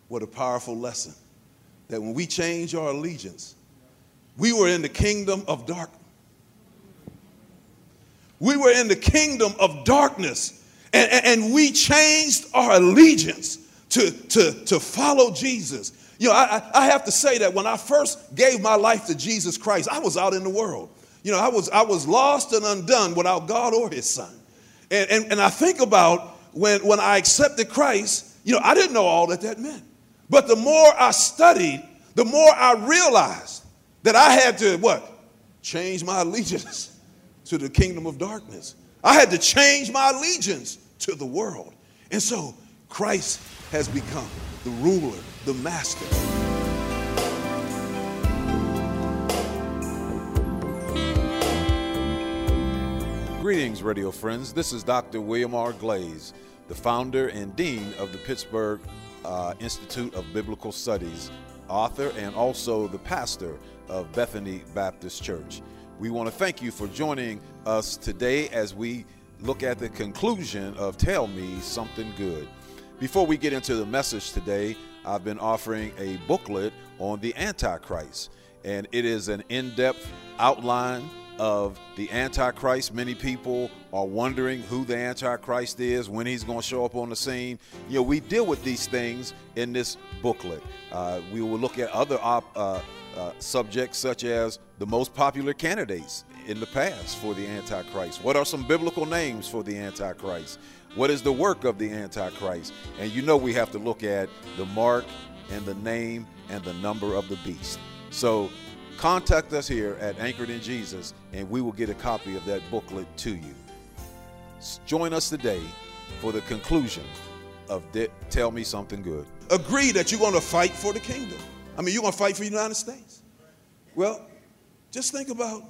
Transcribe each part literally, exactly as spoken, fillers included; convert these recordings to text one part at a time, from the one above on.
What a powerful lesson. That when we change our allegiance, we were in the kingdom of darkness. We were in the kingdom of darkness, and, and, and we changed our allegiance to, to, to follow Jesus. You know, I, I have to say that when I first gave my life to Jesus Christ, I was out in the world. You know, I was I was lost and undone without God or his son. And, and, and I think about when, when I accepted Christ, you know, I didn't know all that that meant. But the more I studied, the more I realized that I had to, what? Change my allegiance to the kingdom of darkness. I had to change my allegiance to the world. And so Christ has become the ruler, the master. Greetings, radio friends. This is Doctor William R. Glaze, the founder and dean of the Pittsburgh uh, Institute of Biblical Studies, author, and also the pastor of Bethany Baptist Church. We want to thank you for joining us today as we look at the conclusion of Tell Me Something Good. Before we get into the message today, I've been offering a booklet on the Antichrist, and it is an in-depth outline of the Antichrist. Many people are wondering who the Antichrist is, when he's going to show up on the scene. You know, we deal with these things in this booklet. Uh, we will look at other op- uh, uh, subjects such as the most popular candidates in the past for the Antichrist. What are some biblical names for the Antichrist? What is the work of the Antichrist? And you know we have to look at the mark and the name and the number of the beast. So contact us here at Anchored in Jesus, and we will get a copy of that booklet to you. Join us today for the conclusion of De- Tell Me Something Good. Agree that you're going to fight for the kingdom. I mean, you're going to fight for the United States. Well, just think about,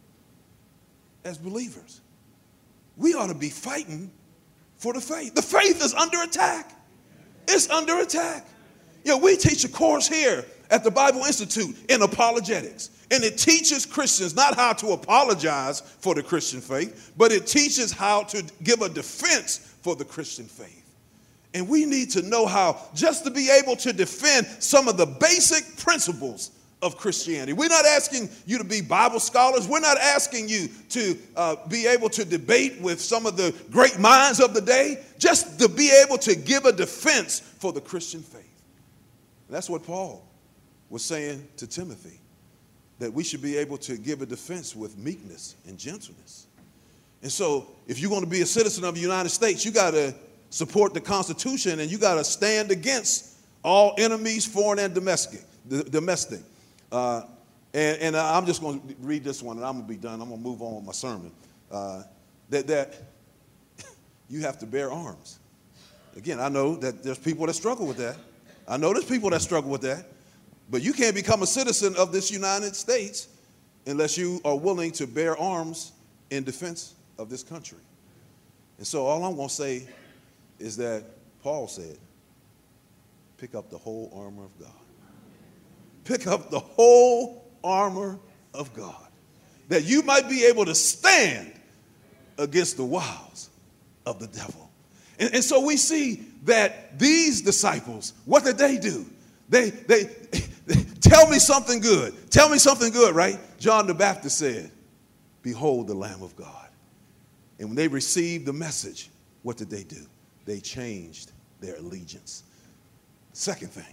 as believers, we ought to be fighting for the faith. The faith is under attack. It's under attack. You know, we teach a course here at the Bible Institute in apologetics, and it teaches Christians not how to apologize for the Christian faith, but it teaches how to give a defense for the Christian faith. And we need to know how just to be able to defend some of the basic principles of Christianity. We're not asking you to be Bible scholars. We're not asking you to uh, be able to debate with some of the great minds of the day, just to be able to give a defense for the Christian faith. And that's what Paul was saying to Timothy, that we should be able to give a defense with meekness and gentleness. And so if you're going to be a citizen of the United States, you got to support the Constitution, and you got to stand against all enemies, foreign and domestic. domestic. Uh, and, and I'm just going to read this one, and I'm going to be done. I'm going to move on with my sermon. Uh, that, that you have to bear arms. Again, I know that there's people that struggle with that. I know there's people that struggle with that. But you can't become a citizen of this United States unless you are willing to bear arms in defense of this country. And so all I'm going to say is that Paul said, pick up the whole armor of God. Pick up the whole armor of God, that you might be able to stand against the wiles of the devil. And, and so we see that these disciples, what did they do? They, they, they tell me something good. Tell me something good, right? John the Baptist said, behold the Lamb of God. And when they received the message, what did they do? They changed their allegiance. Second thing,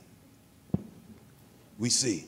we see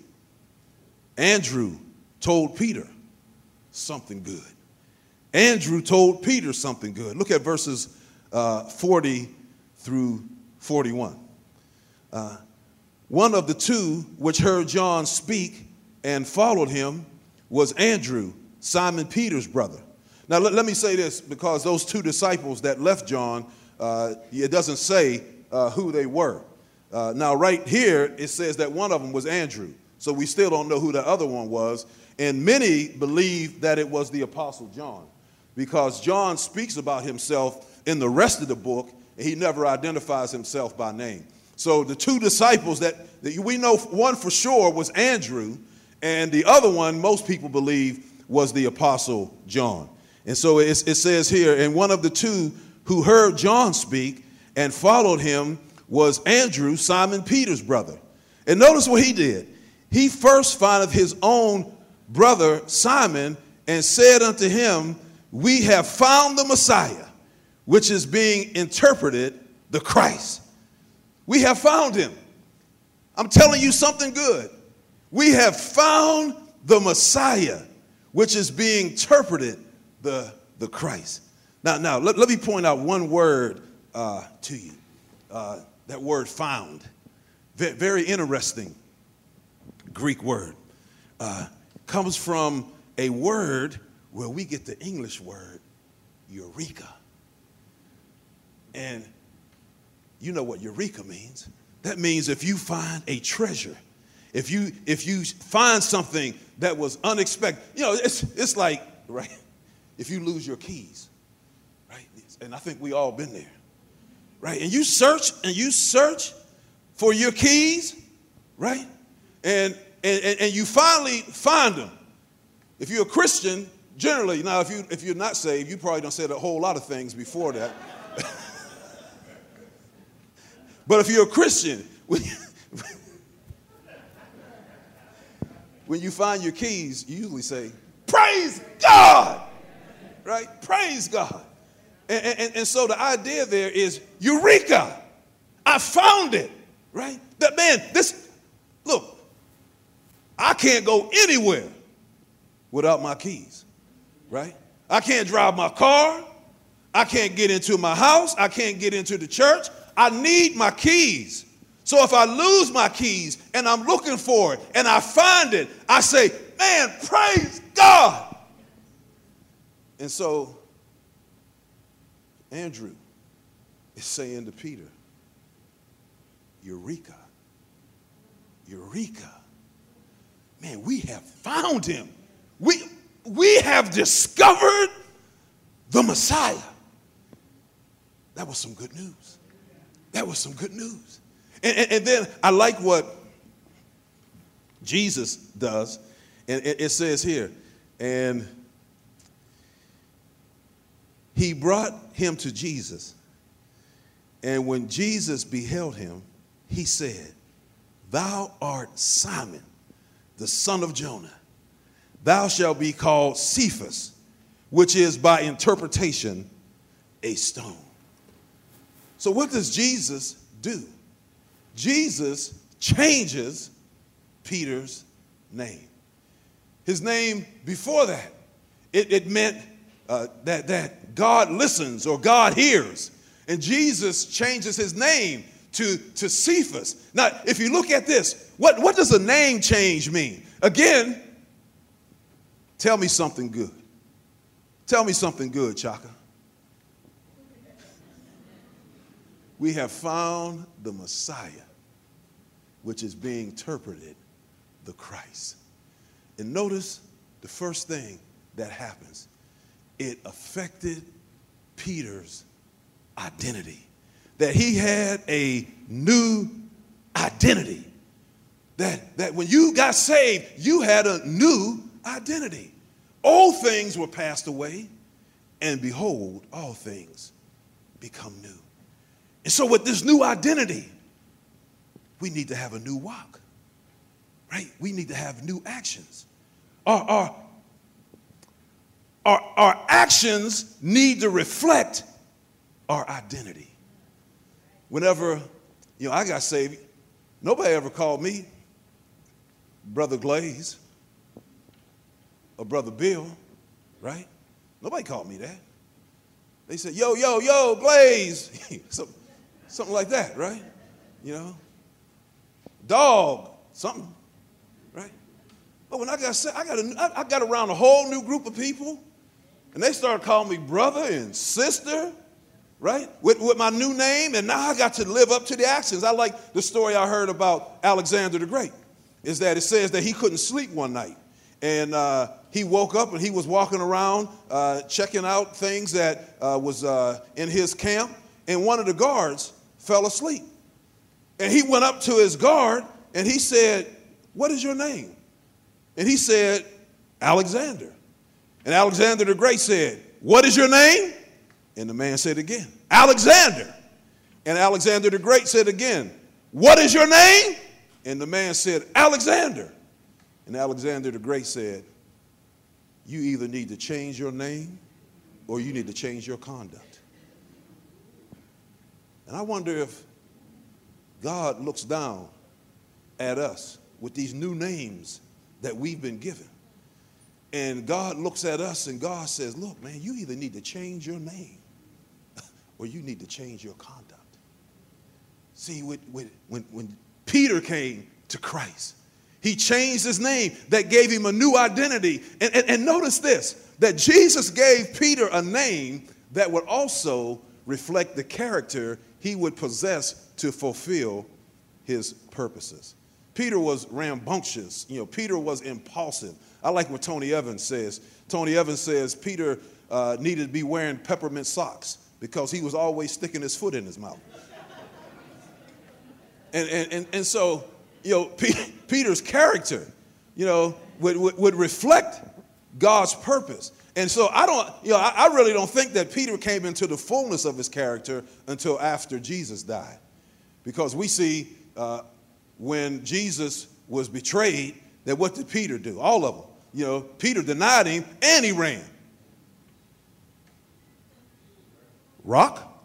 Andrew told Peter something good. Andrew told Peter something good. Look at verses uh, forty through forty-one. Uh, one of the two which heard John speak and followed him was Andrew, Simon Peter's brother. Now let, let me say this, because those two disciples that left John, uh, it doesn't say uh, who they were. Uh, now, right here, it says that one of them was Andrew. So we still don't know who the other one was. And many believe that it was the Apostle John, because John speaks about himself in the rest of the book, and he never identifies himself by name. So the two disciples that, that we know, one for sure was Andrew, and the other one, most people believe, was the Apostle John. And so it, it says here, and one of the two who heard John speak and followed him was Andrew, Simon Peter's brother. And notice what he did. He first findeth his own brother Simon and said unto him, we have found the Messiah, which is being interpreted the Christ. We have found him. I'm telling you something good. We have found the Messiah, which is being interpreted the, the Christ. Now, now let, let me point out one word uh, to you. Uh, that word found. V- very interesting Greek word. Uh, comes from a word where we get the English word eureka. And you know what eureka means. That means if you find a treasure, if you if you find something that was unexpected, you know, it's it's like, right, if you lose your keys, right? And I think we all been there, right? And you search and you search for your keys, right? And and, and you finally find them. If you're a Christian, generally, now if you if you're not saved, you probably done said a whole lot of things before that. But if you're a Christian, when you, when you find your keys, you usually say, praise God, right? Praise God. And, and, and so the idea there is eureka. I found it, right? That man, this, look, I can't go anywhere without my keys, right? I can't drive my car. I can't get into my house. I can't get into the church. I need my keys. So if I lose my keys and I'm looking for it and I find it, I say, man, praise God. And so Andrew is saying to Peter, eureka, eureka. Man, we have found him. We, we have discovered the Messiah. That was some good news. That was some good news. And, and, and then I like what Jesus does. And it, it says here, and he brought him to Jesus. And when Jesus beheld him, he said, thou art Simon, the son of Jonah. Thou shalt be called Cephas, which is by interpretation a stone. So what does Jesus do? Jesus changes Peter's name. His name before that, it, it meant uh, that, that God listens or God hears. And Jesus changes his name to, to Cephas. Now, if you look at this, what, what does a name change mean? Again, tell me something good. Tell me something good, Chaka. We have found the Messiah, which is being interpreted the Christ. And notice the first thing that happens. It affected Peter's identity. That he had a new identity. That, that when you got saved, you had a new identity. Old things were passed away, and behold, all things become new. And so with this new identity, we need to have a new walk, right? We need to have new actions. Our, our, our, our actions need to reflect our identity. Whenever, you know, I got saved, nobody ever called me Brother Glaze or Brother Bill, right? Nobody called me that. They said, yo, yo, yo, Glaze. so, Something like that, right? You know, dog, something, right? But when I got I got a, I got around a whole new group of people, and they started calling me brother and sister, right? With, with my new name, and now I got to live up to the actions. I like the story I heard about Alexander the Great, is that it says that he couldn't sleep one night, and uh, he woke up and he was walking around uh, checking out things that uh, was uh, in his camp, and one of the guards fell asleep. And he went up to his guard and he said, what is your name? And he said, Alexander. And Alexander the Great said, what is your name? And the man said again, Alexander. And Alexander the Great said again, what is your name? And the man said, Alexander. And Alexander the Great said, you either need to change your name or you need to change your conduct. And I wonder if God looks down at us with these new names that we've been given. And God looks at us and God says, look, man, you either need to change your name or you need to change your conduct. See, when, when, when Peter came to Christ, he changed his name. That gave him a new identity. And, and, and notice this, that Jesus gave Peter a name that would also reflect the character he would possess to fulfill his purposes. Peter was rambunctious. You know, Peter was impulsive. I like what Tony Evans says. Tony Evans says Peter uh, needed to be wearing peppermint socks because he was always sticking his foot in his mouth. And, and, and, and so, you know, P- Peter's character, you know, would, would, would reflect God's purpose. And so I don't, you know, I, I really don't think that Peter came into the fullness of his character until after Jesus died. Because we see uh, when Jesus was betrayed, that what did Peter do? All of them. You know, Peter denied him and he ran. Rock?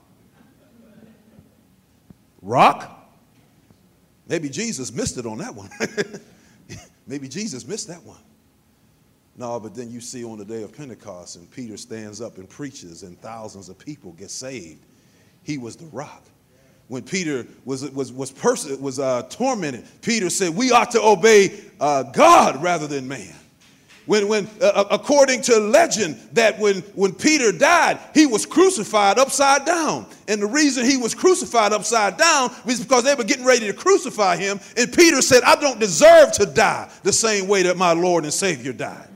Rock? Maybe Jesus missed it on that one. Maybe Jesus missed that one. No, but then you see on the day of Pentecost and Peter stands up and preaches and thousands of people get saved. He was the rock. When Peter was was was pers- was uh, tormented, Peter said, we ought to obey uh, God rather than man. When, when uh, according to legend, that when, when Peter died, he was crucified upside down. And the reason he was crucified upside down was because they were getting ready to crucify him. And Peter said, I don't deserve to die the same way that my Lord and Savior died.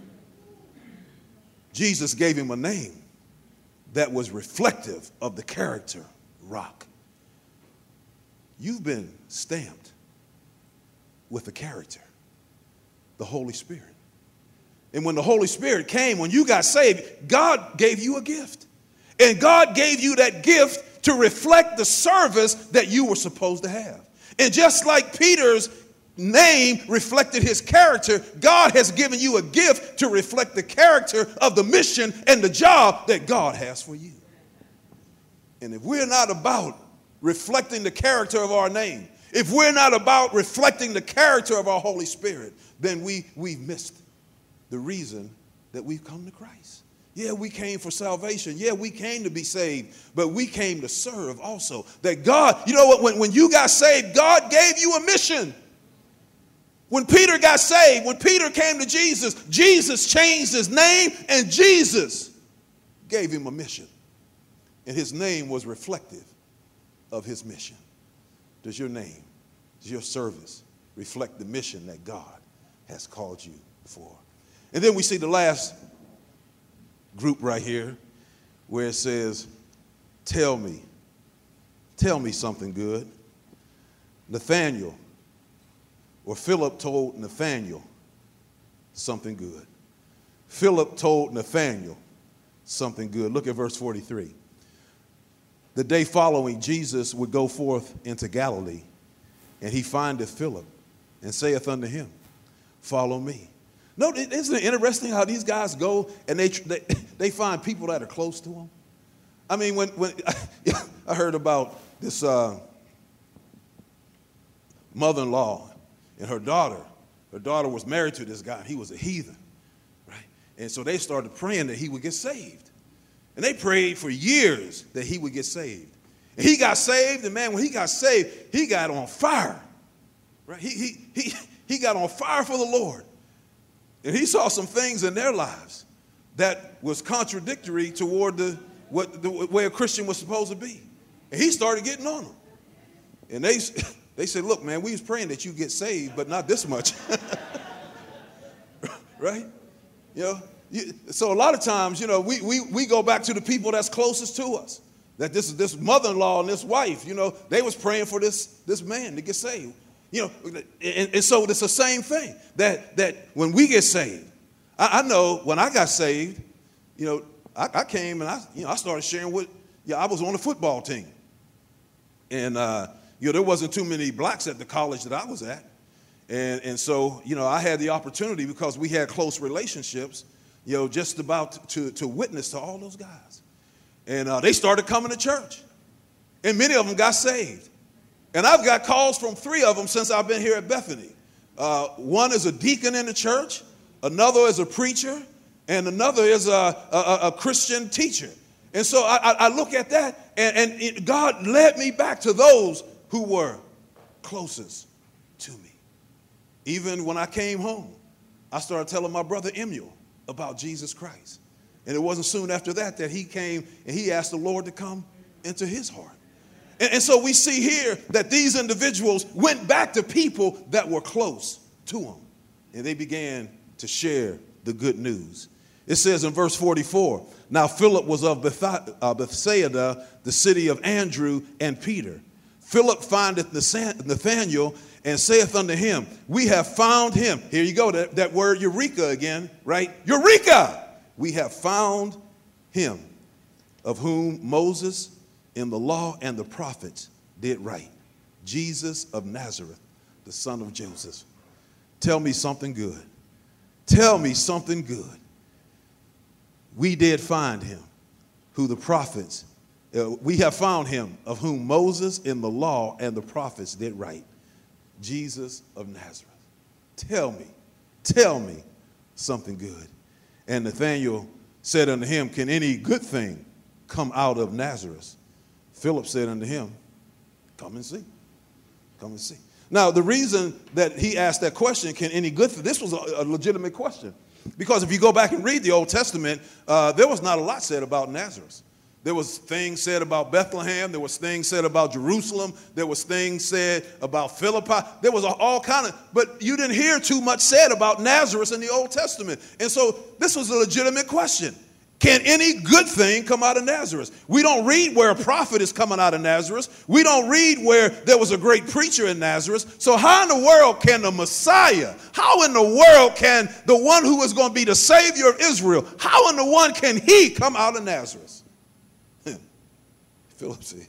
Jesus gave him a name that was reflective of the character, Rock. You've been stamped with a character, the Holy Spirit. And when the Holy Spirit came, when you got saved, God gave you a gift. And God gave you that gift to reflect the service that you were supposed to have. And just like Peter's name reflected his character, God has given you a gift to reflect the character of the mission and the job that God has for you. And if we're not about reflecting the character of our name, if we're not about reflecting the character of our Holy Spirit, then we, we've missed the reason that we've come to Christ. Yeah, we came for salvation. Yeah, we came to be saved, but we came to serve also. That God, you know what, when, when you got saved, God gave you a mission. When Peter got saved, when Peter came to Jesus, Jesus changed his name and Jesus gave him a mission. And his name was reflective of his mission. Does your name, does your service reflect the mission that God has called you for? And then we see the last group right here where it says, tell me, tell me something good. Nathaniel, or Philip told Nathaniel something good. Philip told Nathaniel something good. Look at verse forty-three. The day following, Jesus would go forth into Galilee, and he findeth Philip, and saith unto him, follow me. No, isn't it interesting how these guys go and they they, they find people that are close to them? I mean, when when I heard about this uh, mother-in-law and her daughter, her daughter was married to this guy. He was a heathen, right? And so they started praying that he would get saved. And they prayed for years that he would get saved. And he got saved, and man, when he got saved, he got on fire, right? He he he he got on fire for the Lord. And he saw some things in their lives that was contradictory toward the, what, the way a Christian was supposed to be. And he started getting on them. And they, they said, look, man, we was praying that you get saved, but not this much. Right? You know, you, so a lot of times, you know, we, we, we go back to the people that's closest to us. That this, this mother-in-law and this wife, you know, they was praying for this, this man to get saved. You know, and, and so it's the same thing, that that when we get saved, I, I know when I got saved, you know, I, I came and I, you know, I started sharing with, yeah, I was on the football team. And, uh, you know, there wasn't too many blacks at the college that I was at. And, and so, you know, I had the opportunity because we had close relationships, you know, just about to, to witness to all those guys. And uh, they started coming to church. And many of them got saved. And I've got calls from three of them since I've been here at Bethany. Uh, one is a deacon in the church, another is a preacher, and another is a, a, a Christian teacher. And so I, I look at that, and, and it, God led me back to those who were closest to me. Even when I came home, I started telling my brother Emil about Jesus Christ. And it wasn't soon after that that he came and he asked the Lord to come into his heart. And, and so we see here that these individuals went back to people that were close to them. And they began to share the good news. It says in verse forty-four, now Philip was of Bethsaida, the city of Andrew and Peter. Philip findeth Nathanael and saith unto him, we have found him. Here you go, that, that word eureka again, right? Eureka! We have found him, of whom Moses in the law and the prophets did write, Jesus of Nazareth, the son of Joseph. Tell me something good. Tell me something good. We did find him, who the prophets, uh, we have found him, of whom Moses in the law and the prophets did write, Jesus of Nazareth. Tell me, tell me something good. And Nathanael said unto him, can any good thing come out of Nazareth? Philip said unto him, come and see, come and see. Now, the reason that he asked that question, can any good thing, this was a, a legitimate question. Because if you go back and read the Old Testament, uh, there was not a lot said about Nazareth. There was things said about Bethlehem. There was things said about Jerusalem. There was things said about Philippi. There was all kind of, but you didn't hear too much said about Nazareth in the Old Testament. And so this was a legitimate question. Can any good thing come out of Nazareth? We don't read where a prophet is coming out of Nazareth. We don't read where there was a great preacher in Nazareth. So how in the world can the Messiah, how in the world can the one who is going to be the Savior of Israel, how in the one can he come out of Nazareth? Philip said,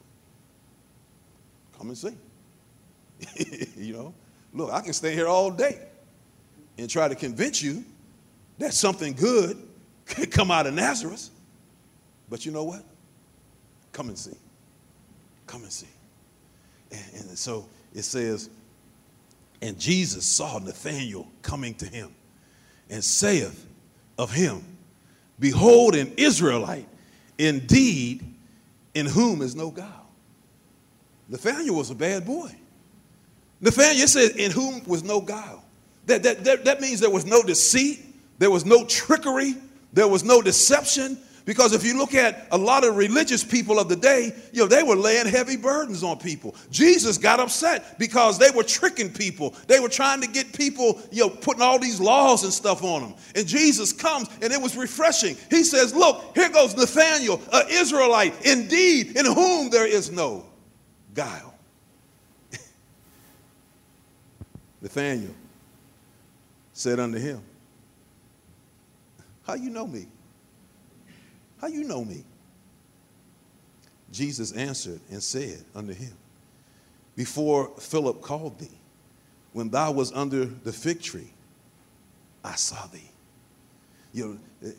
come and see. You know, look, I can stay here all day and try to convince you that something good could come out of Nazareth. But you know what? Come and see. Come and see. And, and so it says, and Jesus saw Nathanael coming to him and saith of him, behold, an Israelite, indeed, in whom is no guile. Nathanael was a bad boy. Nathanael says, in whom was no guile. That, that, that, that means there was no deceit. There was no trickery. There was no deception. Because if you look at a lot of religious people of the day, you know, they were laying heavy burdens on people. Jesus got upset because they were tricking people. They were trying to get people, you know, putting all these laws and stuff on them. And Jesus comes, and it was refreshing. He says, look, here goes Nathanael, an Israelite, indeed, in whom there is no guile. Nathanael said unto him, how you know me? How you know me? Jesus answered and said unto him, before Philip called thee, when thou was under the fig tree, I saw thee. You know,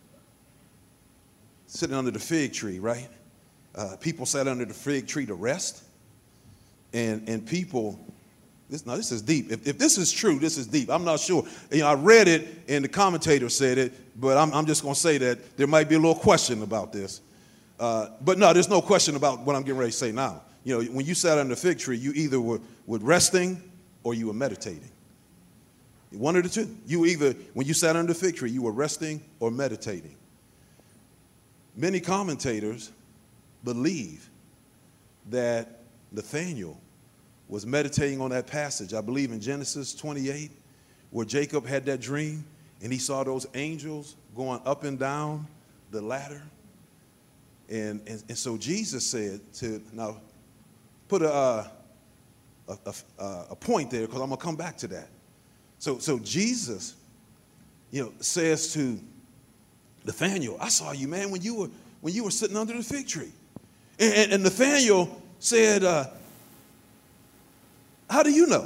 sitting under the fig tree, right? Uh, people sat under the fig tree to rest. And, and people, this, now this is deep. If, if this is true, this is deep. I'm not sure. You know, I read it and the commentator said it, but I'm, I'm just going to say that there might be a little question about this. Uh, but no, there's no question about what I'm getting ready to say now. You know, when you sat under the fig tree, you either were, were resting or you were meditating. One of the two. You either, when you sat under the fig tree, you were resting or meditating. Many commentators believe that Nathanael was meditating on that passage, I believe in Genesis twenty-eight, where Jacob had that dream and he saw those angels going up and down the ladder. And, and, and so Jesus said to, now put a, uh, a, a, a point there because I'm going to come back to that. So, so Jesus, you know, says to Nathanael, I saw you, man, when you were, when you were sitting under the fig tree. And, and, and Nathanael said, uh, how do you know?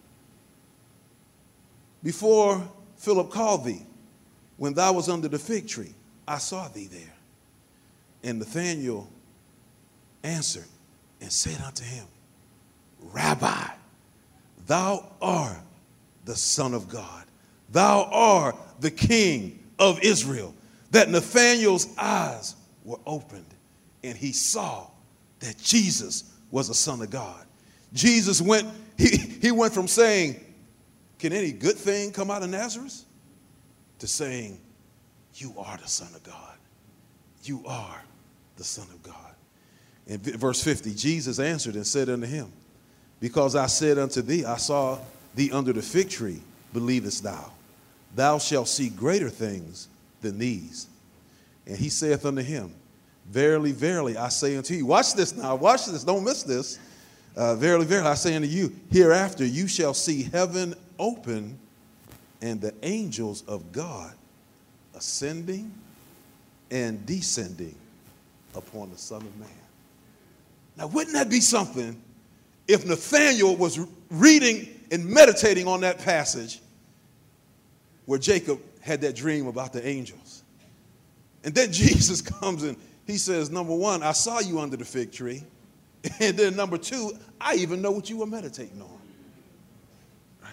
Before Philip called thee, when thou was under the fig tree, I saw thee there. And Nathanael answered and said unto him, Rabbi, thou art the Son of God. Thou art the King of Israel. That Nathanael's eyes were opened, and he saw that Jesus was the Son of God. Jesus went, he, he went from saying, can any good thing come out of Nazareth? To saying, you are the Son of God. You are the Son of God. In verse fifty, Jesus answered and said unto him, because I said unto thee, I saw thee under the fig tree, believest thou? Thou shalt see greater things than these. And he saith unto him, verily, verily, I say unto you, watch this now, watch this, don't miss this. Uh, verily, verily, I say unto you, hereafter you shall see heaven open and the angels of God ascending and descending upon the Son of Man. Now, wouldn't that be something if Nathanael was reading and meditating on that passage where Jacob had that dream about the angels? And then Jesus comes and he says, number one, I saw you under the fig tree. And then number two, I even know what you were meditating on. Right?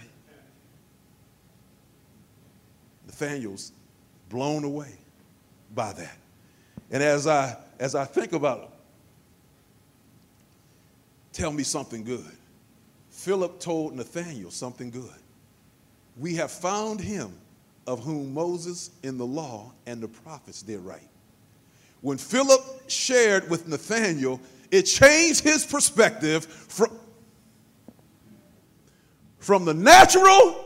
Nathanael's blown away by that. And as I as I think about it, tell me something good. Philip told Nathanael something good. We have found him of whom Moses in the law and the prophets did write. When Philip shared with Nathanael, it changed his perspective from, from the natural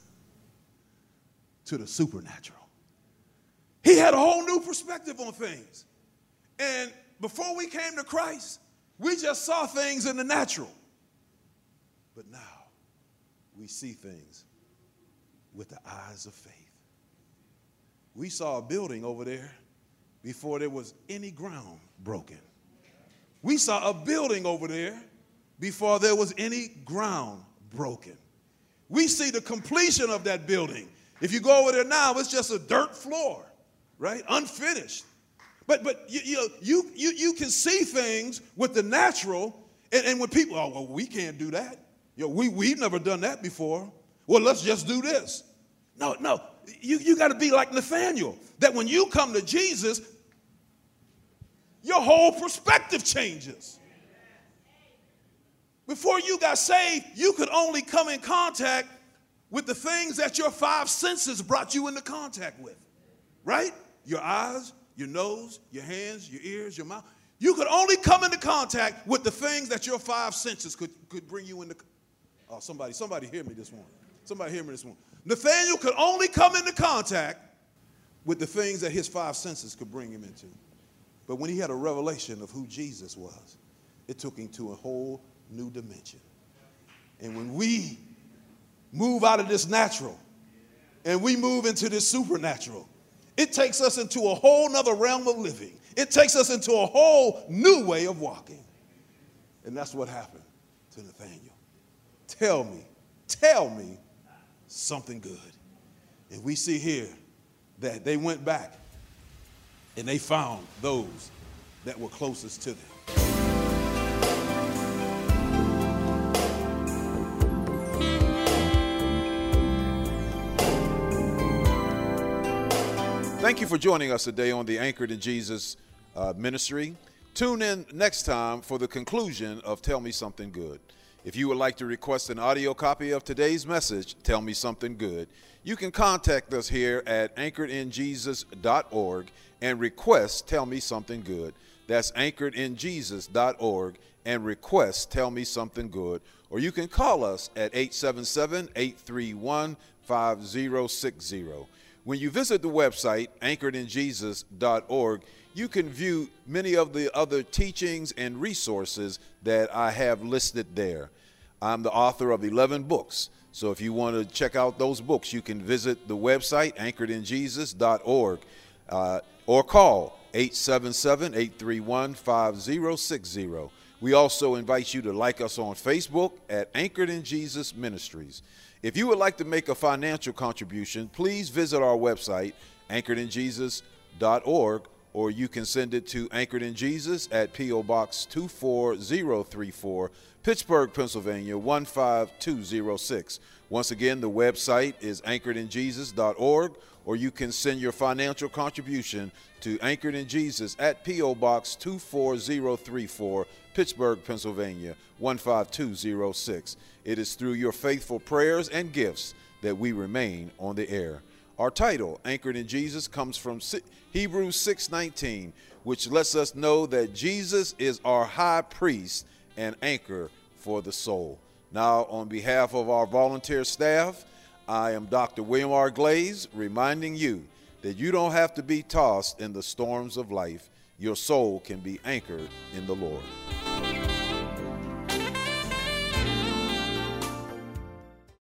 to the supernatural. He had a whole new perspective on things. And before we came to Christ, we just saw things in the natural. But now we see things with the eyes of faith. We saw a building over there before there was any ground broken. We saw a building over there before there was any ground broken. We see the completion of that building. If you go over there now, it's just a dirt floor, right? Unfinished. But but you you you you, you can see things with the natural, and, and when people, oh, well, we can't do that. You know, we, we've never done that before. Well, let's just do this. No, no, you, you got to be like Nathanael, that when you come to Jesus, your whole perspective changes. Before you got saved, you could only come in contact with the things that your five senses brought you into contact with, right? Your eyes, your nose, your hands, your ears, your mouth. You could only come into contact with the things that your five senses could, could bring you into. Oh, somebody, somebody hear me this morning. Somebody hear me this morning. Nathanael could only come into contact with the things that his five senses could bring him into. But when he had a revelation of who Jesus was, it took him to a whole new dimension. And when we move out of this natural and we move into this supernatural, it takes us into a whole nother realm of living. It takes us into a whole new way of walking. And that's what happened to Nathanael. Tell me, tell me something good. And we see here that they went back and they found those that were closest to them. Thank you for joining us today on the Anchored in Jesus uh, ministry. Tune in next time for the conclusion of Tell Me Something Good. If you would like to request an audio copy of today's message, Tell Me Something Good, you can contact us here at anchored in jesus dot org and request Tell Me Something Good. That's anchored in jesus dot org and request Tell Me Something Good. Or you can call us at eight seven seven, eight three one, five zero six zero. When you visit the website, anchored in jesus dot org, you can view many of the other teachings and resources that I have listed there. I'm the author of eleven books, so if you want to check out those books, you can visit the website, anchored in jesus dot org, uh, or call eight seven seven, eight three one, five zero six zero. We also invite you to like us on Facebook at Anchored in Jesus Ministries. If you would like to make a financial contribution, please visit our website, anchored in jesus dot org, or you can send it to Anchored in Jesus at P O. Box two four zero three four, Pittsburgh, Pennsylvania one five two zero six. Once again, the website is anchored in jesus dot org, or you can send your financial contribution to Anchored in Jesus at P O. Box two four zero three four, Pittsburgh, Pennsylvania one five two zero six. It is through your faithful prayers and gifts that we remain on the air. Our title, Anchored in Jesus, comes from Hebrews six nineteen, which lets us know that Jesus is our high priest and anchor for the soul. Now, on behalf of our volunteer staff, I am Doctor William R. Glaze, reminding you that you don't have to be tossed in the storms of life. Your soul can be anchored in the Lord.